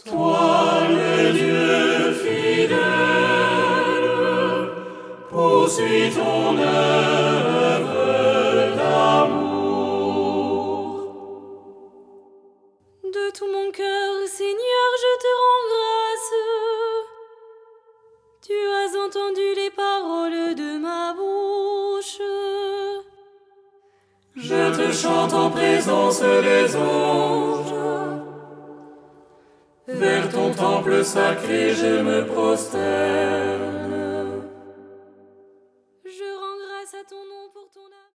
Toi le Dieu fidèle, poursuis ton œuvre d'amour. De tout mon cœur, Seigneur, je te rends grâce. Tu as entendu les paroles de ma bouche. Je te chante en présence des anges. Vers ton temple sacré, je me prosterne.